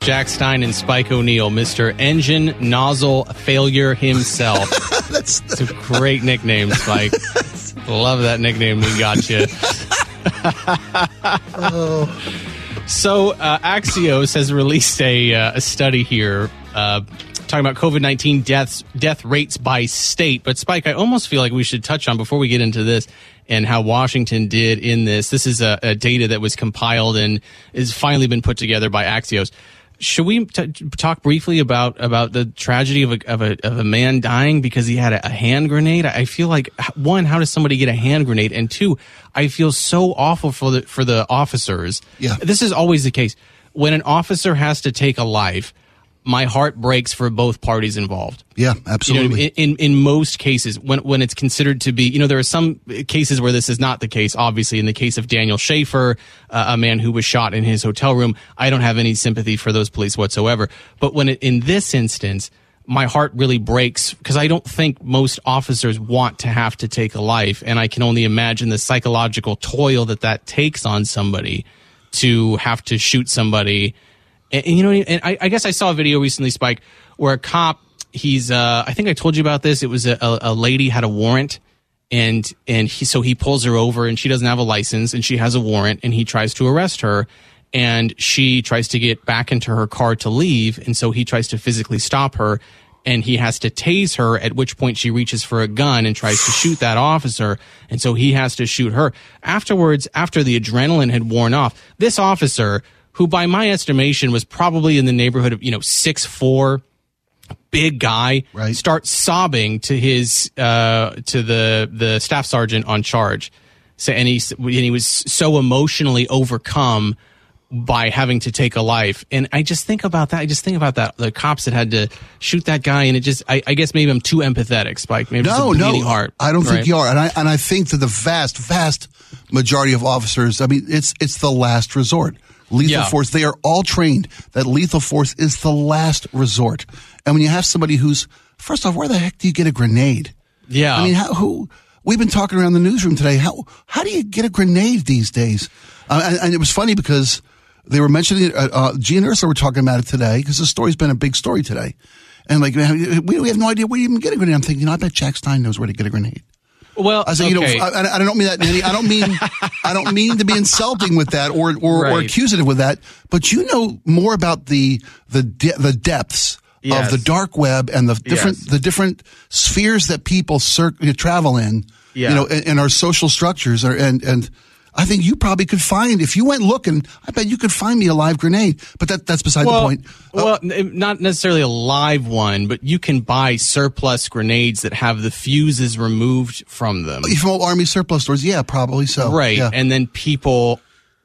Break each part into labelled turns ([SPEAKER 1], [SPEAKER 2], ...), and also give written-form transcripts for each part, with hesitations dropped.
[SPEAKER 1] Jack Stein and Spike O'Neill, Mr. Engine Nozzle Failure himself. That's a great nickname, Spike. Love that nickname we got you. So Axios has released a study here talking about COVID-19 death rates by state. But Spike, I almost feel like we should touch on, before we get into this, and how Washington did in this. This is a data that was compiled and has finally been put together by Axios. Should we talk briefly about the tragedy of a man dying because he had a hand grenade? I feel like, one, how does somebody get a hand grenade? And two, I feel so awful for the officers.
[SPEAKER 2] Yeah.
[SPEAKER 1] This is always the case. When an officer has to take a life, my heart breaks for both parties involved.
[SPEAKER 2] Yeah, absolutely.
[SPEAKER 1] In most cases, when it's considered to be, there are some cases where this is not the case. Obviously, in the case of Daniel Schaefer, a man who was shot in his hotel room, I don't have any sympathy for those police whatsoever. But in this instance, my heart really breaks because I don't think most officers want to have to take a life, and I can only imagine the psychological toil that takes on somebody to have to shoot somebody. And I guess I saw a video recently, Spike, where a cop, I think I told you about this. It was a lady had a warrant, and he pulls her over, and she doesn't have a license, and she has a warrant, and he tries to arrest her, and she tries to get back into her car to leave, and so he tries to physically stop her, and he has to tase her, at which point she reaches for a gun and tries to shoot that officer, and so he has to shoot her. Afterwards, after the adrenaline had worn off, this officer, who by my estimation was probably in the neighborhood of 6'4", big guy,
[SPEAKER 2] right,
[SPEAKER 1] starts sobbing to his to the staff sergeant on charge. So and he was so emotionally overcome by having to take a life. And I just think about that. The cops that had to shoot that guy, and I guess maybe I'm too empathetic, Spike. Maybe it's a bleeding heart.
[SPEAKER 2] I don't think you are. And I think that the vast majority of officers, I mean, it's the last resort. Lethal force, they are all trained that lethal force is the last resort. And when you have somebody who's, first off, where the heck do you get a grenade?
[SPEAKER 1] Yeah.
[SPEAKER 2] I mean, we've been talking around the newsroom today. How do you get a grenade these days? And it was funny because they were mentioning it. G and Ursula were talking about it today because the story's been a big story today. And we have no idea where you even get a grenade. I'm thinking, I bet Jack Stein knows where to get a grenade.
[SPEAKER 1] Well,
[SPEAKER 2] I said,
[SPEAKER 1] okay.
[SPEAKER 2] I don't mean that. I don't mean to be insulting with that or accusative with that. But you know more about the depths of the dark web and the different spheres that people travel in. Yeah. In our social structures and I think you probably could find, if you went looking, I bet you could find me a live grenade. But that's beside the point.
[SPEAKER 1] Well, not necessarily a live one, but you can buy surplus grenades that have the fuses removed from them.
[SPEAKER 2] From Army surplus stores, yeah, probably so.
[SPEAKER 1] Right,
[SPEAKER 2] yeah.
[SPEAKER 1] And then people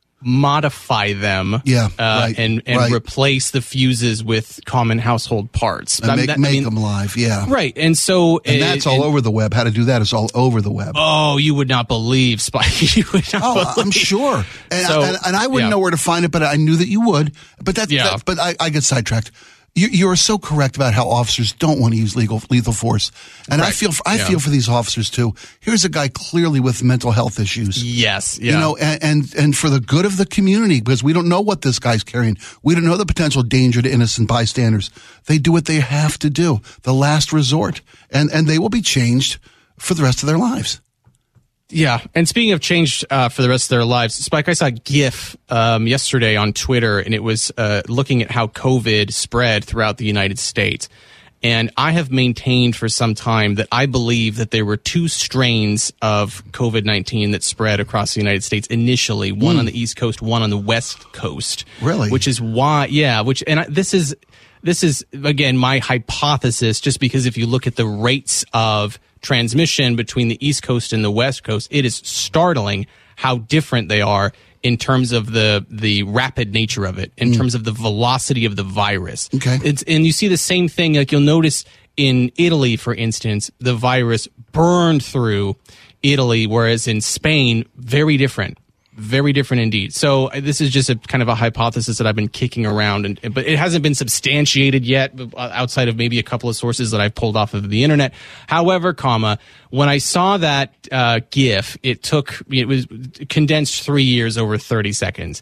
[SPEAKER 1] modify them and replace the fuses with common household parts.
[SPEAKER 2] And make them live, yeah.
[SPEAKER 1] Right, and so...
[SPEAKER 2] And that's all over the web. How to do that is all over the web.
[SPEAKER 1] Oh, you would not believe, Spike. You would not believe.
[SPEAKER 2] I'm sure. And I wouldn't know where to find it, but I knew that you would. But but I get sidetracked. You are so correct about how officers don't want to use lethal force, and I feel for these officers too. Here's a guy clearly with mental health issues.
[SPEAKER 1] Yes, yeah.
[SPEAKER 2] And for the good of the community, because we don't know what this guy's carrying, we don't know the potential danger to innocent bystanders. They do what they have to do, the last resort, and they will be changed for the rest of their lives.
[SPEAKER 1] Yeah, and speaking of changed for the rest of their lives, Spike, I saw a GIF yesterday on Twitter, and it was looking at how COVID spread throughout the United States. And I have maintained for some time that I believe that there were two strains of COVID-19 that spread across the United States initially, one on the East Coast, one on the West Coast.
[SPEAKER 2] Really?
[SPEAKER 1] Which is why, this is, again, my hypothesis, just because if you look at the rates of transmission between the East Coast and the West Coast, it is startling how different they are in terms of the rapid nature of it, in terms of the velocity of the virus.
[SPEAKER 2] Okay.
[SPEAKER 1] And you see the same thing, like you'll notice in Italy, for instance, the virus burned through Italy, whereas in Spain, very different indeed. So this is just a kind of a hypothesis that I've been kicking around, but it hasn't been substantiated yet outside of maybe a couple of sources that I've pulled off of the internet. However, when I saw that GIF, it was condensed 3 years over 30 seconds.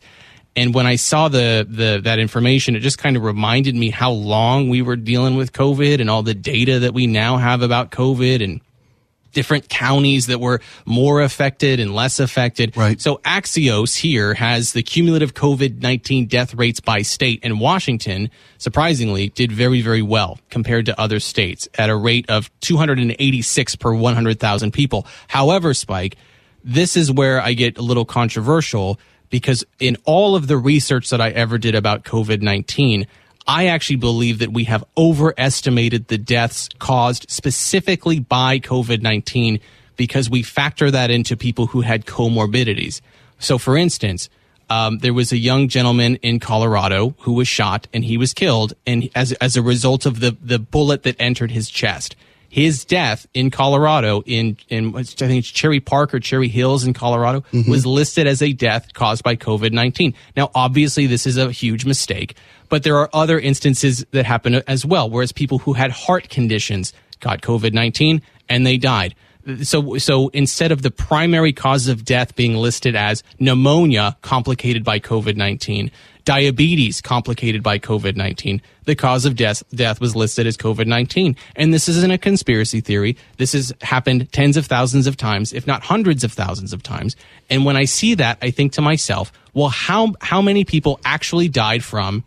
[SPEAKER 1] And when I saw that information, it just kind of reminded me how long we were dealing with COVID and all the data that we now have about COVID and different counties that were more affected and less affected.
[SPEAKER 2] Right.
[SPEAKER 1] So Axios here has the cumulative COVID-19 death rates by state, and Washington, surprisingly, did very, very well compared to other states at a rate of 286 per 100,000 people. However, Spike, this is where I get a little controversial, because in all of the research that I ever did about COVID-19, I actually believe that we have overestimated the deaths caused specifically by COVID-19 because we factor that into people who had comorbidities. So, for instance, there was a young gentleman in Colorado who was shot and he was killed, and as a result of the bullet that entered his chest. His death in Colorado, in I think it's Cherry Park or Cherry Hills in Colorado, was listed as a death caused by COVID-19. Now, obviously, this is a huge mistake, but there are other instances that happen as well, whereas people who had heart conditions got COVID-19 and they died. So instead of the primary cause of death being listed as pneumonia complicated by COVID-19, diabetes complicated by COVID-19, the cause of death was listed as COVID-19. And this isn't a conspiracy theory. This has happened tens of thousands of times, if not hundreds of thousands of times. And when I see that, I think to myself, well, how many people actually died from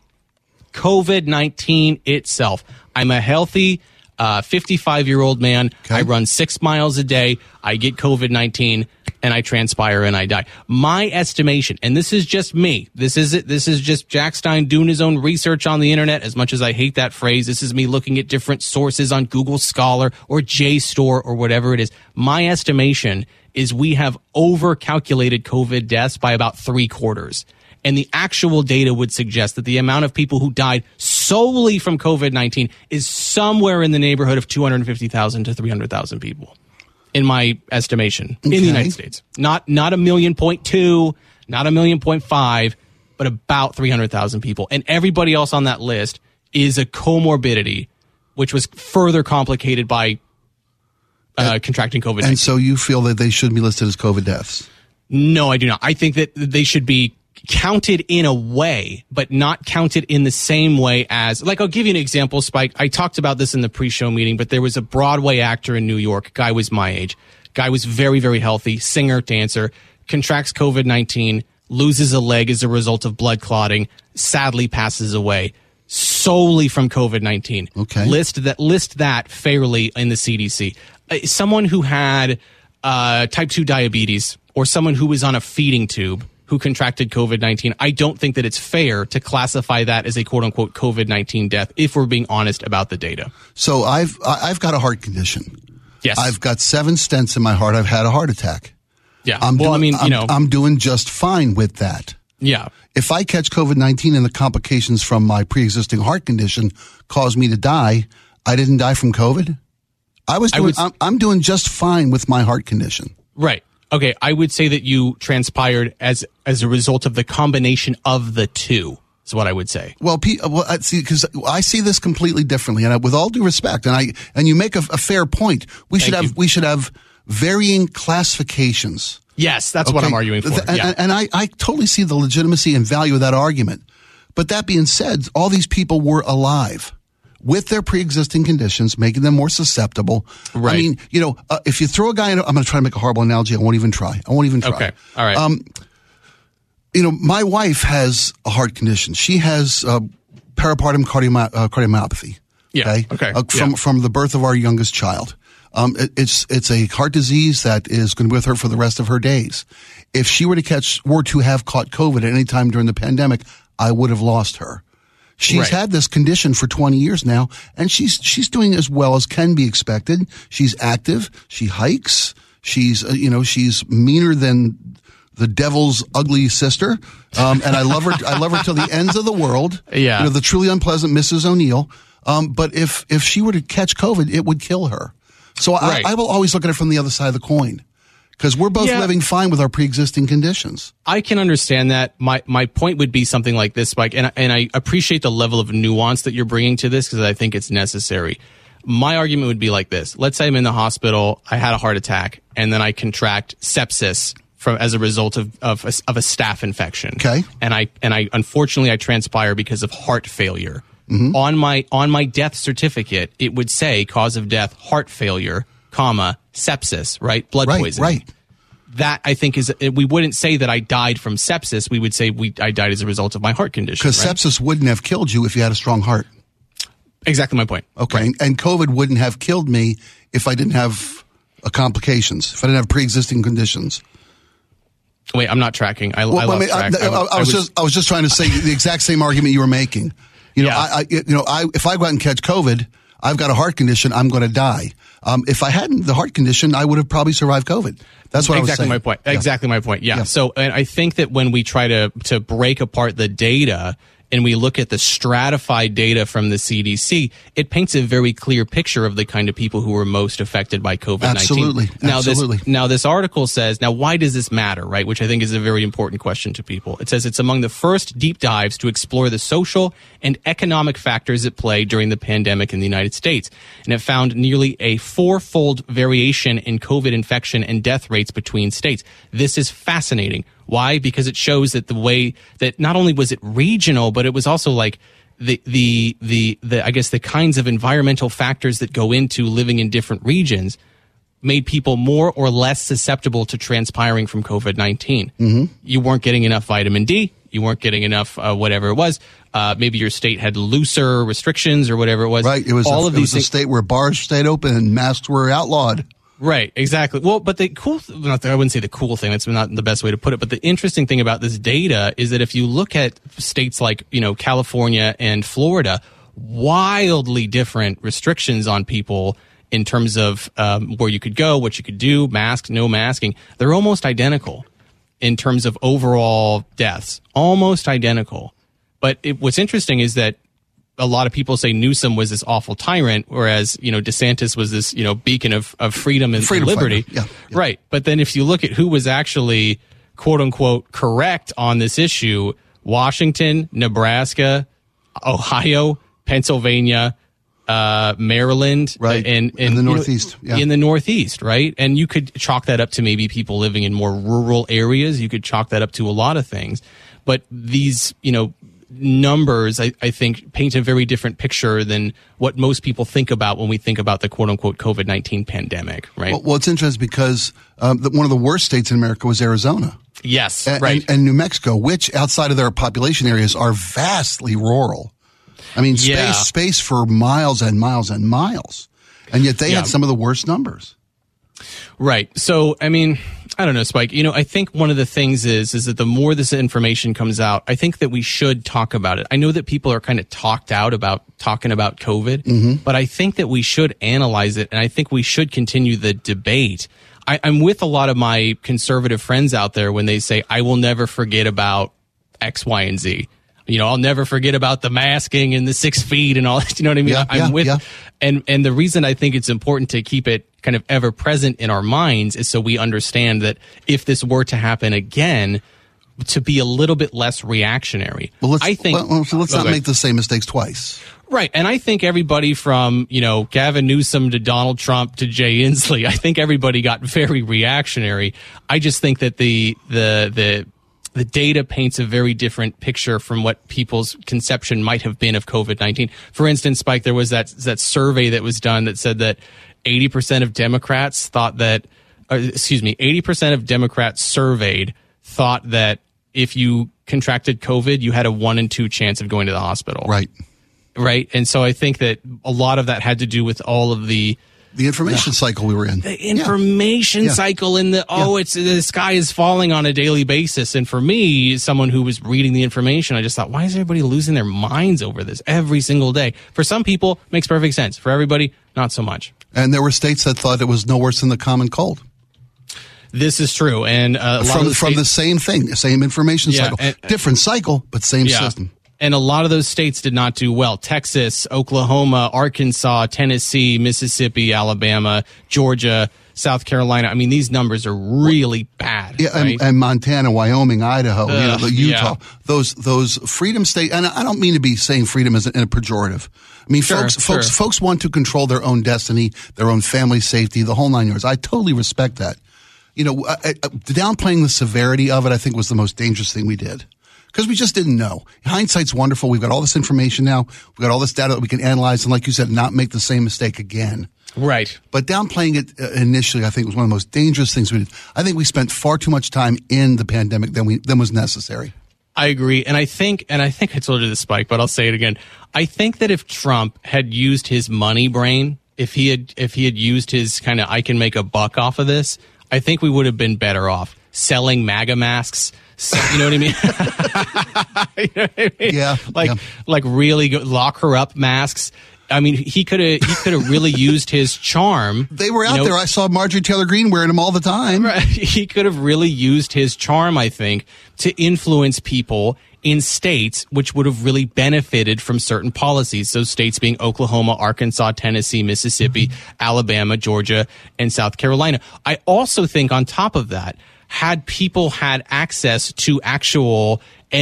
[SPEAKER 1] COVID-19 itself? I'm a healthy 55-year-old man. Okay. I run 6 miles a day. I get COVID-19 and I transpire and I die. My estimation, and this is just me. This is just Jack Stein doing his own research on the internet. As much as I hate that phrase, this is me looking at different sources on Google Scholar or JSTOR or whatever it is. My estimation is we have overcalculated COVID deaths by about 3/4. And the actual data would suggest that the amount of people who died solely from COVID-19 is somewhere in the neighborhood of 250,000 to 300,000 people, in my estimation, in the United States. Not 1.2 million, not 1.5 million, but about 300,000 people. And everybody else on that list is a comorbidity, which was further complicated by contracting COVID-19.
[SPEAKER 2] And so you feel that they should be listed as COVID deaths?
[SPEAKER 1] No, I do not. I think that they should be counted in a way, but not counted in the same way as, like, I'll give you an example, Spike. I talked about this in the pre-show meeting, but there was a Broadway actor in New York. Guy was my age. Guy was very, very healthy, singer, dancer, contracts COVID-19, loses a leg as a result of blood clotting, sadly passes away solely from COVID-19.
[SPEAKER 2] Okay.
[SPEAKER 1] List that fairly in the CDC. Someone who had type 2 diabetes, or someone who was on a feeding tube who contracted COVID-19, I don't think that it's fair to classify that as a quote-unquote COVID-19 death, if we're being honest about the data.
[SPEAKER 2] So I've got a heart condition.
[SPEAKER 1] Yes.
[SPEAKER 2] I've got 7 stents in my heart. I've had a heart attack.
[SPEAKER 1] Yeah.
[SPEAKER 2] I'm doing just fine with that.
[SPEAKER 1] Yeah.
[SPEAKER 2] If I catch COVID-19 and the complications from my pre-existing heart condition cause me to die, I didn't die from COVID. I'm doing just fine with my heart condition.
[SPEAKER 1] Right. Okay, I would say that you transpired as a result of the combination of the two, is what I would say.
[SPEAKER 2] Well, see, because I see this completely differently, and with all due respect, and you make a fair point. We should have varying classifications.
[SPEAKER 1] Yes, that's what I'm arguing for.
[SPEAKER 2] And I totally see the legitimacy and value of that argument. But that being said, all these people were alive with their pre-existing conditions, making them more susceptible.
[SPEAKER 1] Right.
[SPEAKER 2] I mean, if you throw a guy in, I'm going to try to make a horrible analogy. I won't even try.
[SPEAKER 1] Okay. All right.
[SPEAKER 2] My wife has a heart condition. She has peripartum cardiomyopathy.
[SPEAKER 1] Yeah.
[SPEAKER 2] Okay. From the birth of our youngest child. It's a heart disease that is going to be with her for the rest of her days. If she were to have caught COVID at any time during the pandemic, I would have lost her. She's had this condition for 20 years now, and she's doing as well as can be expected. She's active. She hikes. She's meaner than the devil's ugly sister. And I love her. I love her till the ends of the world.
[SPEAKER 1] Yeah.
[SPEAKER 2] The truly unpleasant Mrs. O'Neill. But if she were to catch COVID, it would kill her. So I will always look at it from the other side of the coin. Because we're both living fine with our pre-existing conditions.
[SPEAKER 1] I can understand that. My point would be something like this, Spike, and I appreciate the level of nuance that you're bringing to this, because I think it's necessary. My argument would be like this. Let's say I'm in the hospital, I had a heart attack, and then I contract sepsis as a result of a staph infection.
[SPEAKER 2] Okay.
[SPEAKER 1] And I unfortunately I transpire because of heart failure.
[SPEAKER 2] Mm-hmm.
[SPEAKER 1] On my death certificate, it would say cause of death, heart failure, sepsis, right? Blood poisoning.
[SPEAKER 2] Right.
[SPEAKER 1] That I think we wouldn't say that I died from sepsis. We would say I died as a result of my heart condition.
[SPEAKER 2] Because sepsis wouldn't have killed you if you had a strong heart.
[SPEAKER 1] Exactly my point.
[SPEAKER 2] Okay.
[SPEAKER 1] Right.
[SPEAKER 2] And COVID wouldn't have killed me if I didn't have complications, if I didn't have pre-existing conditions.
[SPEAKER 1] Wait, I'm not tracking. I lost track.
[SPEAKER 2] I was just trying to say the exact same argument you were making. If I go out and catch COVID, I've got a heart condition, I'm going to die. If I hadn't the heart condition, I would have probably survived COVID. That's what I was saying.
[SPEAKER 1] My point. Yeah. Exactly my point. Yeah. So, and I think that when we try to break apart the data and we look at the stratified data from the CDC, it paints a very clear picture of the kind of people who were most affected by COVID-19.
[SPEAKER 2] Absolutely.
[SPEAKER 1] Now this article says, now why does this matter, right? Which I think is a very important question to people. It says it's among the first deep dives to explore the social and economic factors at play during the pandemic in the United States. And it found nearly a 4-fold variation in COVID infection and death rates between states. This is fascinating. Why? Because it shows that the way that not only was it regional, but it was also like the I guess the kinds of environmental factors that go into living in different regions made people more or less susceptible to transpiring from COVID-19. Mm-hmm. You weren't getting enough vitamin D. You weren't getting enough whatever it was. Maybe your state had looser restrictions or whatever it was.
[SPEAKER 2] Right. It was a state where bars stayed open and masks were outlawed.
[SPEAKER 1] Right, exactly. Well, but the I wouldn't say the cool thing, that's not the best way to put it, but the interesting thing about this data is that if you look at states like, California and Florida, wildly different restrictions on people in terms of where you could go, what you could do, mask, no masking. They're almost identical in terms of overall deaths, almost identical. But what's interesting is that a lot of people say Newsom was this awful tyrant, whereas, DeSantis was this, beacon of freedom and liberty.
[SPEAKER 2] Yeah.
[SPEAKER 1] Right. But then if you look at who was actually, quote unquote, correct on this issue, Washington, Nebraska, Ohio, Pennsylvania, Maryland,
[SPEAKER 2] right. And the Northeast.
[SPEAKER 1] In the Northeast, right? And you could chalk that up to maybe people living in more rural areas. You could chalk that up to a lot of things. But these, numbers, I think, paint a very different picture than what most people think about when we think about the quote-unquote COVID-19 pandemic, right?
[SPEAKER 2] Well, it's interesting because one of the worst states in America was Arizona.
[SPEAKER 1] Yes, right.
[SPEAKER 2] And New Mexico, which outside of their population areas are vastly rural. I mean, space for miles and miles and miles. And yet they had some of the worst numbers.
[SPEAKER 1] Right. So, I mean, I don't know, Spike. I think one of the things is that the more this information comes out, I think that we should talk about it. I know that people are kind of talked out about talking about COVID, but I think that we should analyze it, and I think we should continue the debate. I'm with a lot of my conservative friends out there when they say, I will never forget about X, Y, and Z. I'll never forget about the masking and the 6 feet and all that. You know what I mean? And the reason I think it's important to keep it kind of ever present in our minds is so we understand that if this were to happen again, to be a little bit less reactionary.
[SPEAKER 2] Well, let's not make the same mistakes twice.
[SPEAKER 1] Right. And I think everybody from, Gavin Newsom to Donald Trump to Jay Inslee, I think everybody got very reactionary. I just think that the data paints a very different picture from what people's conception might have been of COVID-19. For instance, Spike, there was that survey that was done that said that 80% of Democrats thought that, 80% of Democrats surveyed thought that if you contracted COVID, you had a 1 in 2 chance of going to the hospital.
[SPEAKER 2] Right.
[SPEAKER 1] Right. And so I think that a lot of that had to do with all of the
[SPEAKER 2] information cycle we were in.
[SPEAKER 1] The information cycle and the sky is falling on a daily basis. And for me, someone who was reading the information, I just thought, why is everybody losing their minds over this every single day? For some people, makes perfect sense. For everybody, not so much.
[SPEAKER 2] And there were states that thought it was no worse than the common cold.
[SPEAKER 1] This is true. And
[SPEAKER 2] from the same thing, the same information cycle. Different cycle, but same system.
[SPEAKER 1] And a lot of those states did not do well. Texas, Oklahoma, Arkansas, Tennessee, Mississippi, Alabama, Georgia, South Carolina. I mean, these numbers are really bad.
[SPEAKER 2] Yeah,
[SPEAKER 1] right?
[SPEAKER 2] and Montana, Wyoming, Idaho, Utah, those freedom states. And I don't mean to be saying freedom in a pejorative. I mean, folks want to control their own destiny, their own family safety, the whole 9 yards. I totally respect that. downplaying the severity of it, I think, was the most dangerous thing we did. Because we just didn't know. Hindsight's wonderful. We've got all this information now. We've got all this data that we can analyze and, like you said, not make the same mistake again.
[SPEAKER 1] Right.
[SPEAKER 2] But downplaying it initially, I think, was one of the most dangerous things we did. I think we spent far too much time in the pandemic than was necessary.
[SPEAKER 1] I agree. And I think I told you this, Spike, but I'll say it again. I think that if Trump had used his money brain, if he had used his kind of, I can make a buck off of this, I think we would have been better off selling MAGA masks. You know what I mean? You know what I mean?
[SPEAKER 2] Yeah.
[SPEAKER 1] Like really lock her up masks. I mean, he could have really used his charm.
[SPEAKER 2] They were out there. I saw Marjorie Taylor Greene wearing them all the time.
[SPEAKER 1] Right. He could have really used his charm, I think, to influence people in states which would have really benefited from certain policies. Those states being Oklahoma, Arkansas, Tennessee, Mississippi, Alabama, Georgia, and South Carolina. I also think on top of that, had people had access to actual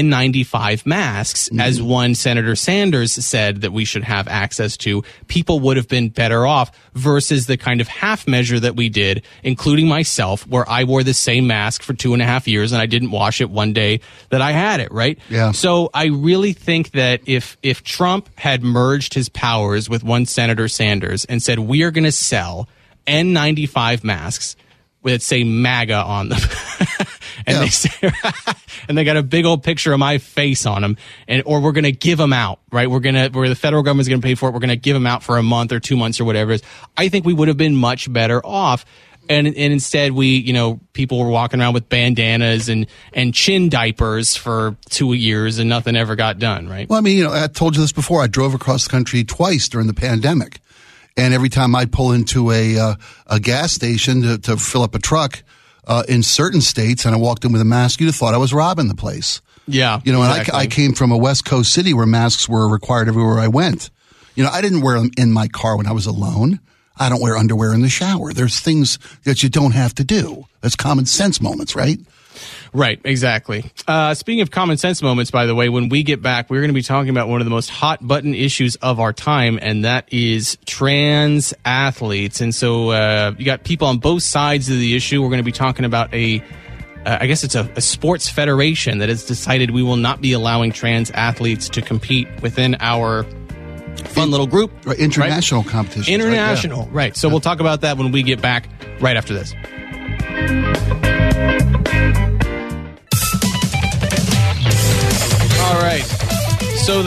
[SPEAKER 1] N95 masks, as one Senator Sanders said that we should have access to, people would have been better off versus the kind of half measure that we did, including myself, where I wore the same mask for 2.5 years and I didn't wash it one day that I had it, right?
[SPEAKER 2] Yeah.
[SPEAKER 1] So I really think that if Trump had merged his powers with one Senator Sanders and said, we are going to sell N95 masks that say MAGA on them. And they say, and they got a big old picture of my face on them, or we're going to give them out, right? Where the federal government's going to pay for it. We're going to give them out for a month or 2 months or whatever it is. I think we would have been much better off. And instead people were walking around with bandanas and chin diapers for 2 years and nothing ever got done, right?
[SPEAKER 2] Well, I mean, I told you this before. I drove across the country twice during the pandemic. And every time I'd pull into a gas station to fill up a truck, in certain states, and I walked in with a mask, you'd have thought I was robbing the place.
[SPEAKER 1] Yeah.
[SPEAKER 2] Exactly. And I came from a West Coast city where masks were required everywhere I went. I didn't wear them in my car when I was alone. I don't wear underwear in the shower. There's things that you don't have to do. That's common sense moments, right?
[SPEAKER 1] Right, exactly. Speaking of common sense moments, by the way, when we get back, we're going to be talking about one of the most hot button issues of our time, and that is trans athletes. And so you got people on both sides of the issue. We're going to be talking about I guess it's a sports federation that has decided we will not be allowing trans athletes to compete within our fun little group.
[SPEAKER 2] International competition.
[SPEAKER 1] International, right. So we'll talk about that when we get back right after this. All right. So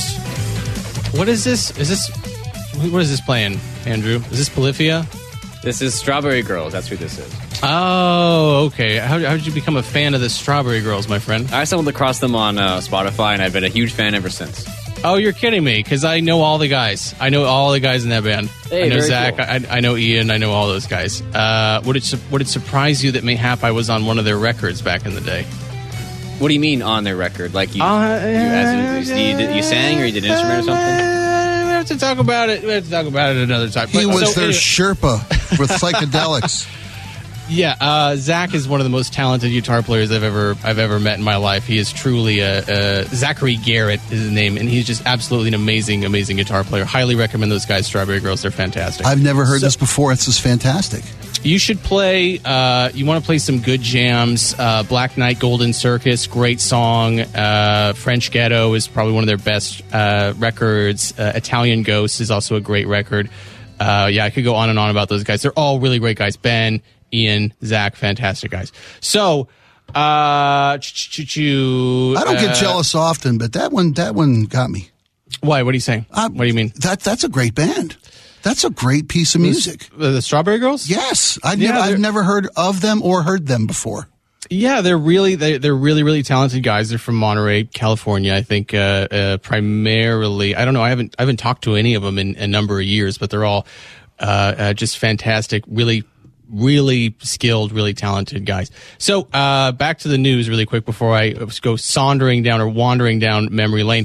[SPEAKER 1] what is this? What is this playing, Andrew? Is this Polyphia?
[SPEAKER 3] This is Strawberry Girls. That's who this is.
[SPEAKER 1] Oh, okay. How did you become a fan of the Strawberry Girls, my friend?
[SPEAKER 3] I stumbled across them on Spotify, and I've been a huge fan ever since.
[SPEAKER 1] Oh, you're kidding me, because I know all the guys. I know all the guys in that band.
[SPEAKER 3] Hey,
[SPEAKER 1] I know
[SPEAKER 3] very
[SPEAKER 1] Zach.
[SPEAKER 3] Cool.
[SPEAKER 1] I know Ian. I know all those guys. Would it surprise you that mayhap I was on one of their records back in the day?
[SPEAKER 3] What do you mean on their record? Like you sang or you did an instrument or something?
[SPEAKER 1] We have to talk about it. We have to talk about it another time.
[SPEAKER 2] He was their Sherpa with psychedelics.
[SPEAKER 1] Yeah, Zach is one of the most talented guitar players I've ever met in my life. He is truly Zachary Garrett is his name, and he's just absolutely an amazing guitar player. Highly recommend those guys, Strawberry Girls. They're fantastic.
[SPEAKER 2] I've never heard this before. It's just fantastic.
[SPEAKER 1] You should play. You want to play some good jams. Black Knight, Golden Circus, great song. French Ghetto is probably one of their best records. Italian Ghost is also a great record. I could go on and on about those guys. They're all really great guys. Ben, Ian, Zach, fantastic guys. So, I
[SPEAKER 2] don't get jealous often, but that one got me.
[SPEAKER 1] Why? What are you saying? What do you mean?
[SPEAKER 2] That's a great band. That's a great piece of music.
[SPEAKER 1] The Strawberry Girls?
[SPEAKER 2] Yes. I've never heard of them or heard them before.
[SPEAKER 1] Yeah, they're really talented guys. They're from Monterey, California. I think primarily. I don't know. I haven't talked to any of them in a number of years, but they're all just fantastic. Really skilled, really talented guys. So back to the news really quick before I go wandering down memory lane.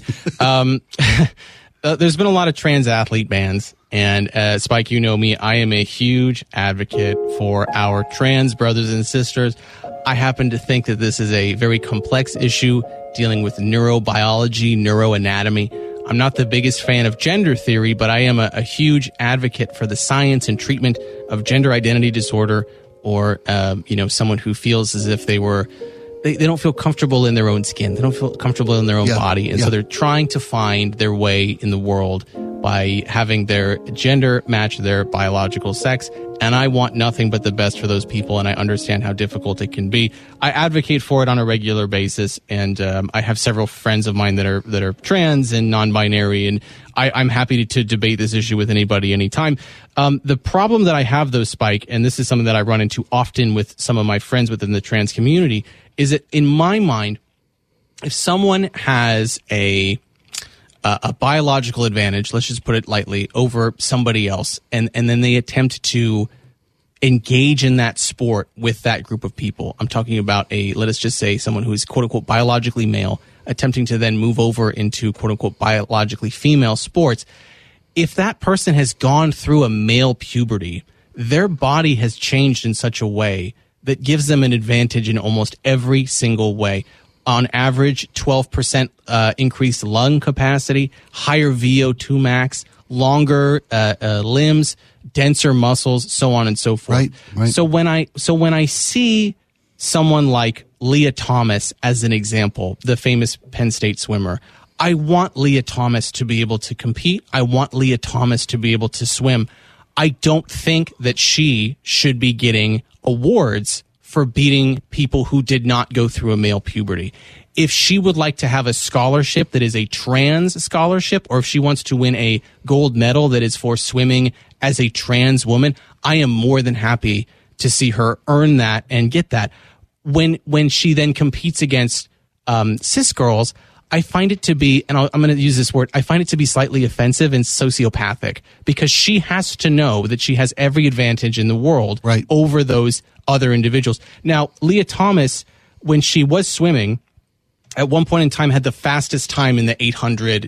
[SPEAKER 1] There's been a lot of trans athlete bans. And Spike, you know me, I am a huge advocate for our trans brothers and sisters. I happen to think that this is a very complex issue dealing with neurobiology, neuroanatomy. I'm not the biggest fan of gender theory, but I am a huge advocate for the science and treatment of gender identity disorder or someone who feels as if they don't feel comfortable in their own skin. They don't feel comfortable in their own body. And so they're trying to find their way in the world by having their gender match their biological sex. And I want nothing but the best for those people, and I understand how difficult it can be. I advocate for it on a regular basis, and I have several friends of mine that are trans and non-binary, and I'm happy to debate this issue with anybody anytime. The problem that I have, though, Spike, and this is something that I run into often with some of my friends within the trans community, is that in my mind, if someone has a biological advantage, let's just put it lightly, over somebody else, and then they attempt to engage in that sport with that group of people. I'm talking about let us just say someone who is quote unquote biologically male, attempting to then move over into quote unquote biologically female sports. If that person has gone through a male puberty, their body has changed in such a way that gives them an advantage in almost every single way. On average, 12% increased lung capacity, higher VO2 max, longer limbs, denser muscles, so on and so forth.
[SPEAKER 2] Right.
[SPEAKER 1] So when I see someone like Leah Thomas as an example, the famous Penn State swimmer, I want Leah Thomas to be able to compete. I want Leah Thomas to be able to swim. I don't think that she should be getting awards for beating people who did not go through a male puberty. If she would like to have a scholarship that is a trans scholarship, or if she wants to win a gold medal that is for swimming as a trans woman, I am more than happy to see her earn that and get that. When she then competes against cis girls, I find it to be, and I'm going to use this word, I find it to be slightly offensive and sociopathic, because she has to know that she has every advantage in the world over those other individuals. Now, Leah Thomas, when she was swimming, at one point in time had the fastest time in the 800,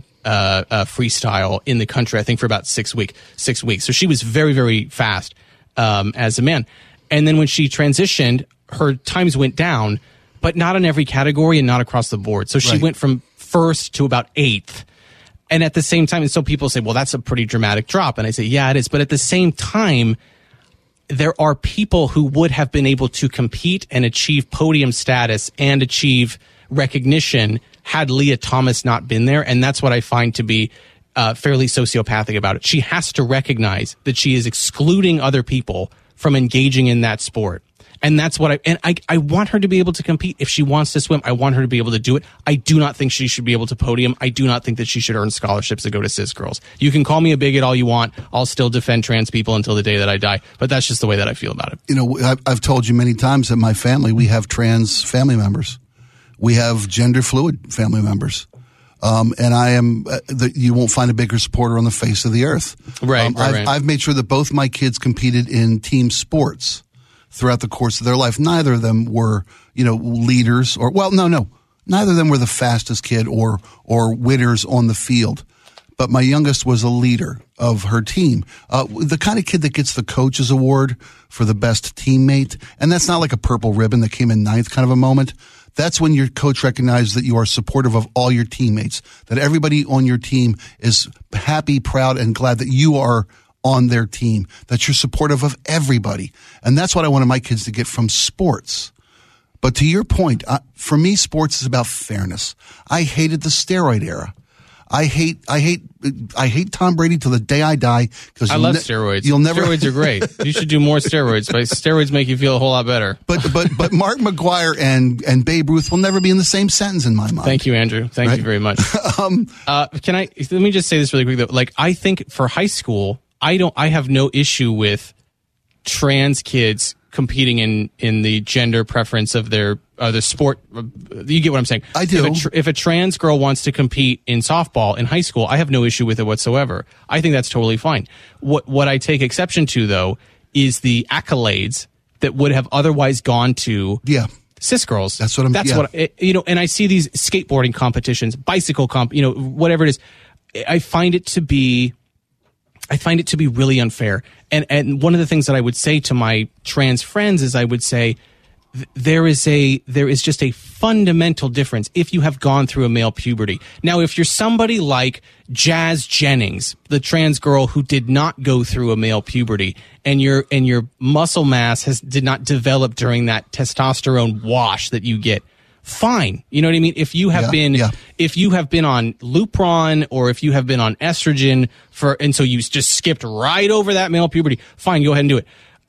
[SPEAKER 1] freestyle in the country, I think for about 6 weeks. So she was very, very fast as a man. And then when she transitioned, her times went down, but not in every category and not across the board. So she went from first to about 8th. And at the same time, and so people say, well, that's a pretty dramatic drop. And I say, yeah, it is. But at the same time, there are people who would have been able to compete and achieve podium status and achieve recognition had Leah Thomas not been there. And that's what I find to be fairly sociopathic about it. She has to recognize that she is excluding other people from engaging in that sport. And that's what I want her to be able to compete. If she wants to swim, I want her to be able to do it. I do not think she should be able to podium. I do not think that she should earn scholarships to go to cis girls. You can call me a bigot all you want. I'll still defend trans people until the day that I die. But that's just the way that I feel about it.
[SPEAKER 2] You know, I've told you many times that my family, we have trans family members. We have gender fluid family members. And I am, you won't find a bigger supporter on the face of the earth.
[SPEAKER 1] Right.
[SPEAKER 2] I've made sure that both my kids competed in team sports throughout the course of their life. Neither of them were, leaders neither of them were the fastest kid or winners on the field. But my youngest was a leader of her team. The kind of kid that gets the coach's award for the best teammate. And that's not like a purple ribbon that came in 9th kind of a moment. That's when your coach recognizes that you are supportive of all your teammates, that everybody on your team is happy, proud, and glad that you are on their team, that you're supportive of everybody. And that's what I wanted my kids to get from sports. But to your point, for me, sports is about fairness. I hated the steroid era. I hate Tom Brady till the day I die.
[SPEAKER 1] I love steroids.
[SPEAKER 2] Steroids
[SPEAKER 1] are great. You should do more steroids. But steroids make you feel a whole lot better.
[SPEAKER 2] But Mark McGwire and Babe Ruth will never be in the same sentence in my mind.
[SPEAKER 1] Thank you, Andrew. Thank you very much. Let me just say this really quick though. Like, I think for high school, I have no issue with trans kids competing in the gender preference of the sport. You get what I'm saying?
[SPEAKER 2] I do.
[SPEAKER 1] If a trans girl wants to compete in softball in high school, I have no issue with it whatsoever. I think that's totally fine. What I take exception to, though, is the accolades that would have otherwise gone to cis girls.
[SPEAKER 2] That's what
[SPEAKER 1] and I see these skateboarding competitions, bicycle whatever it is. I find it to be really unfair. And one of the things that I would say to my trans friends is I would say, there is just a fundamental difference if you have gone through a male puberty. Now, if you're somebody like Jazz Jennings, the trans girl who did not go through a male puberty, and your muscle mass did not develop during that testosterone wash that you get, fine. You know what I mean? If you have if you have been on Lupron, or if you have been on estrogen and so you just skipped right over that male puberty, fine, go ahead and do it.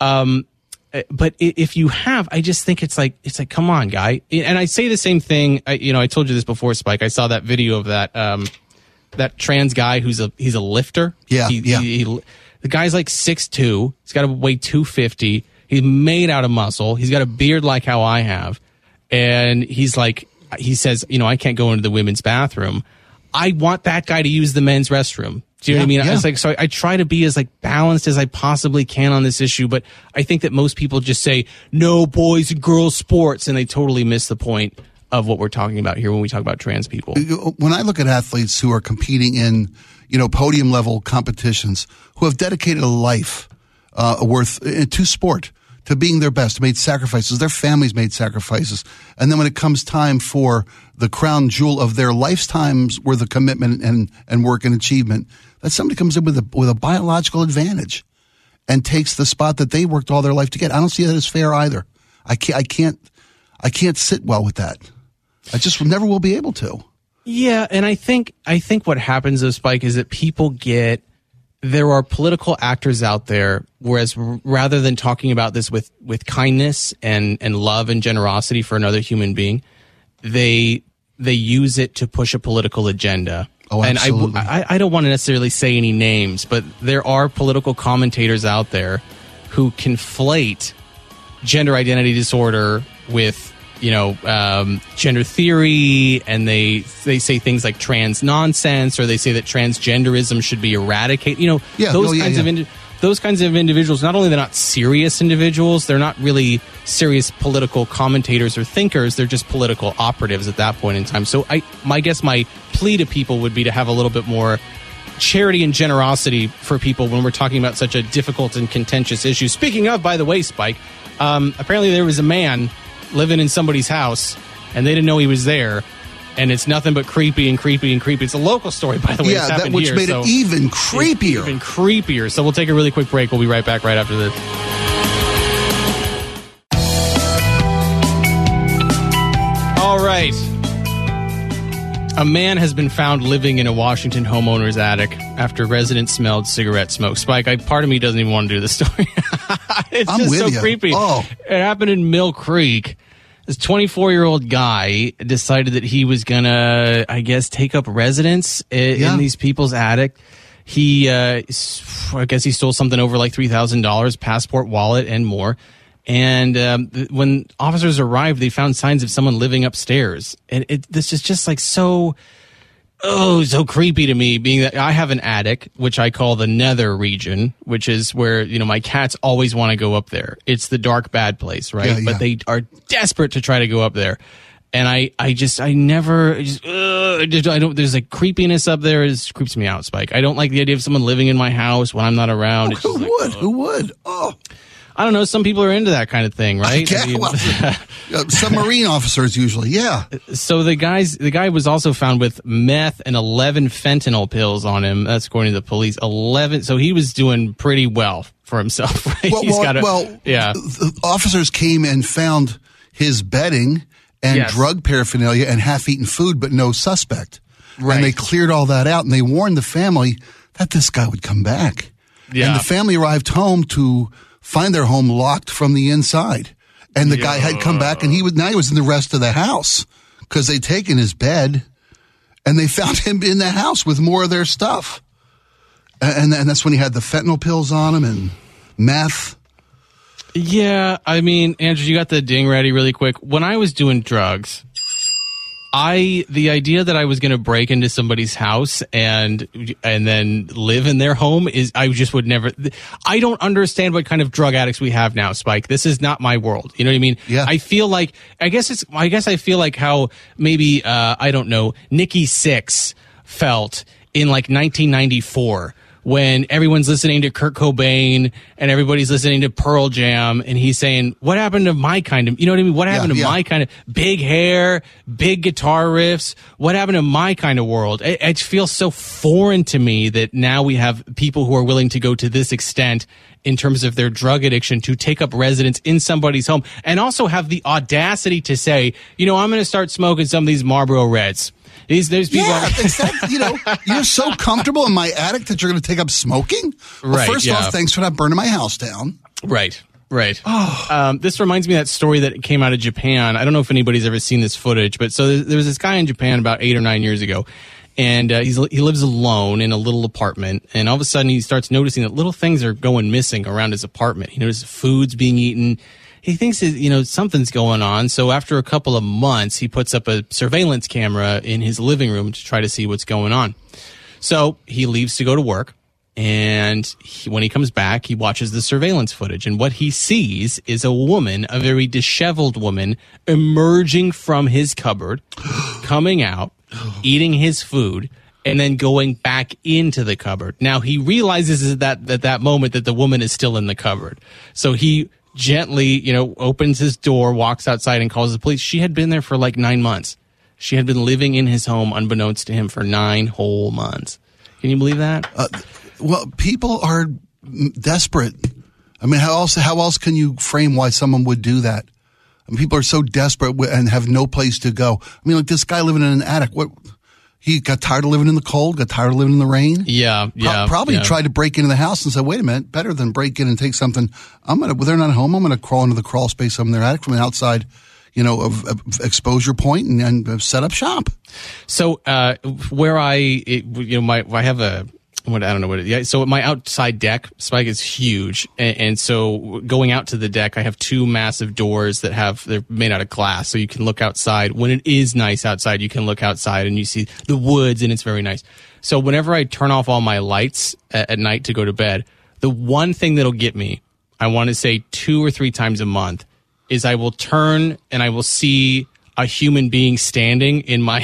[SPEAKER 1] But if you have, I just think it's like, come on, guy. And I say the same thing. I told you this before, Spike. I saw that video of that trans guy he's a lifter.
[SPEAKER 2] Yeah.
[SPEAKER 1] The guy's like 6'2". He's got to weigh 250. He's made out of muscle. He's got a beard like how I have. And he says, I can't go into the women's bathroom. I want that guy to use the men's restroom. Do you know what I mean?
[SPEAKER 2] Yeah.
[SPEAKER 1] So I try to be as balanced as I possibly can on this issue, but I think that most people just say, no boys and girls sports, and they totally miss the point of what we're talking about here when we talk about trans people.
[SPEAKER 2] When I look at athletes who are competing in, podium level competitions, who have dedicated a life to sport, to being their best, made sacrifices, their families made sacrifices, and then when it comes time for the crown jewel of their lifetime's worth of commitment and work and achievement, that somebody comes in with a biological advantage and takes the spot that they worked all their life to get. I don't see that as fair either. I can't sit well with that. I just never will be able to.
[SPEAKER 1] Yeah, and I think what happens though, Spike, is that there are political actors out there, whereas rather than talking about this with kindness and love and generosity for another human being, they use it to push a political agenda.
[SPEAKER 2] Oh, absolutely.
[SPEAKER 1] And I don't want to necessarily say any names, but there are political commentators out there who conflate gender identity disorder with gender theory, and they say things like trans nonsense, or they say that transgenderism should be eradicated. Those kinds of individuals, not only they're not serious individuals, they're not really serious political commentators or thinkers, they're just political operatives at that point in time. So my plea to people would be to have a little bit more charity and generosity for people when we're talking about such a difficult and contentious issue. Speaking of, by the way, Spike, apparently there was a man living in somebody's house, and they didn't know he was there, and it's nothing but creepy and creepy and creepy. It's a local story, by the way.
[SPEAKER 2] Yeah, which made it even creepier.
[SPEAKER 1] Even creepier. So we'll take a really quick break. We'll be right back right after this. All right. A man has been found living in a Washington homeowner's attic after residents smelled cigarette smoke. Spike, part of me doesn't even want to do this story. It's just so creepy.
[SPEAKER 2] Oh.
[SPEAKER 1] It happened in Mill Creek. This 24-year-old guy decided that he was going to, I guess, take up residence in these people's attic. I guess he stole something over like $3,000, passport, wallet, and more. And when officers arrived, they found signs of someone living upstairs. And this is just so creepy to me, being that I have an attic, which I call the nether region, which is where, my cats always want to go up there. It's the dark, bad place, right?
[SPEAKER 2] Yeah.
[SPEAKER 1] But they are desperate to try to go up there. And there's like creepiness up there. It creeps me out, Spike. I don't like the idea of someone living in my house when I'm not around.
[SPEAKER 2] Who would? Oh.
[SPEAKER 1] I don't know. Some people are into that kind of thing, right?
[SPEAKER 2] Submarine officers usually, yeah.
[SPEAKER 1] So the guy was also found with meth and 11 fentanyl pills on him. That's according to the police. 11. So he was doing pretty well for himself, right?
[SPEAKER 2] Officers came and found his bedding and drug paraphernalia and half-eaten food, but no suspect. Right. And they cleared all that out, and they warned the family that this guy would come back. Yeah. And the family arrived home to find their home locked from the inside. And the guy had come back, and he was in the rest of the house because they'd taken his bed, and they found him in the house with more of their stuff. And that's when he had the fentanyl pills on him and meth.
[SPEAKER 1] Yeah, I mean, Andrew, you got the ding ready really quick. When I was doing drugs, the idea that I was going to break into somebody's house and then live in their home I just would never. I don't understand what kind of drug addicts we have now, Spike. This is not my world. You know what I mean?
[SPEAKER 2] Yeah.
[SPEAKER 1] I feel like I feel like how maybe I don't know, Nikki Sixx felt in like 1994 when everyone's listening to Kurt Cobain and everybody's listening to Pearl Jam, and he's saying, what happened to my kind of, you know what I mean? What happened to my kind of big hair, big guitar riffs? What happened to my kind of world? It feels so foreign to me that now we have people who are willing to go to this extent in terms of their drug addiction to take up residence in somebody's home and also have the audacity to say, I'm going to start smoking some of these Marlboro Reds. There's people.
[SPEAKER 2] You're so comfortable in my attic that you're going to take up smoking. Well,
[SPEAKER 1] right.
[SPEAKER 2] First off, thanks for not burning my house down.
[SPEAKER 1] Right. This reminds me of that story that came out of Japan. I don't know if anybody's ever seen this footage, but so there was this guy in Japan about 8 or 9 years ago, and he lives alone in a little apartment, and all of a sudden he starts noticing that little things are going missing around his apartment. He notices food's being eaten. He thinks, something's going on. So after a couple of months, he puts up a surveillance camera in his living room to try to see what's going on. So he leaves to go to work. And when he comes back, he watches the surveillance footage. And what he sees is a woman, a very disheveled woman, emerging from his cupboard, coming out, eating his food, and then going back into the cupboard. Now, he realizes at that moment that the woman is still in the cupboard. So he gently, opens his door, walks outside, and calls the police. She had been there for like 9 months. She had been living in his home unbeknownst to him for 9 whole months. Can you believe that?
[SPEAKER 2] Well, people are desperate. I mean, how else can you frame why someone would do that? I mean, people are so desperate and have no place to go. I mean, like this guy living in an attic. What? He got tired of living in the cold, got tired of living in the rain.
[SPEAKER 1] Yeah.
[SPEAKER 2] Probably tried to break into the house and said, wait a minute, better than break in and take something. They're not home. I'm going to crawl into the crawl space of their attic from the outside, of exposure point and set up shop.
[SPEAKER 1] So, where I have a, I don't know what it is. Yeah, so my outside deck, Spike, is huge. And so going out to the deck, I have 2 massive doors they're made out of glass. So you can look outside. When it is nice outside, you can look outside and you see the woods and it's very nice. So whenever I turn off all my lights at night to go to bed, the one thing that'll get me, I want to say 2 or 3 times a month, is I will turn and I will see a human being standing in my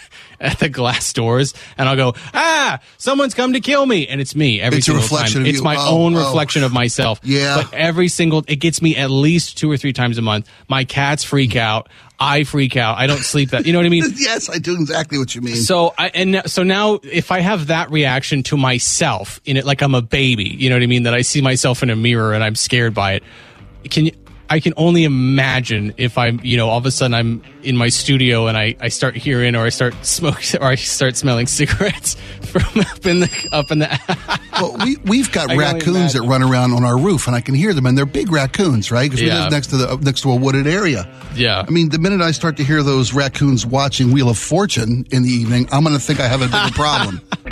[SPEAKER 1] at the glass doors, and I'll go, someone's come to kill me, and it's me every single time. It's my own reflection of myself.
[SPEAKER 2] Yeah.
[SPEAKER 1] But it gets me at least 2 or 3 times a month. My cats freak out. I freak out. I don't sleep that. You know what I mean?
[SPEAKER 2] Yes, I do exactly what you mean.
[SPEAKER 1] So now if I have that reaction to myself in it, like I'm a baby, you know what I mean? That I see myself in a mirror and I'm scared by it. I can only imagine if I'm, all of a sudden I'm in my studio and I start hearing or I start smoking or I start smelling cigarettes from up in the.
[SPEAKER 2] Well, we've got raccoons that run around on our roof, and I can hear them, and they're big raccoons, right? Because we live next to a wooded area.
[SPEAKER 1] Yeah.
[SPEAKER 2] I mean, the minute I start to hear those raccoons watching Wheel of Fortune in the evening, I'm going to think I have a bigger problem.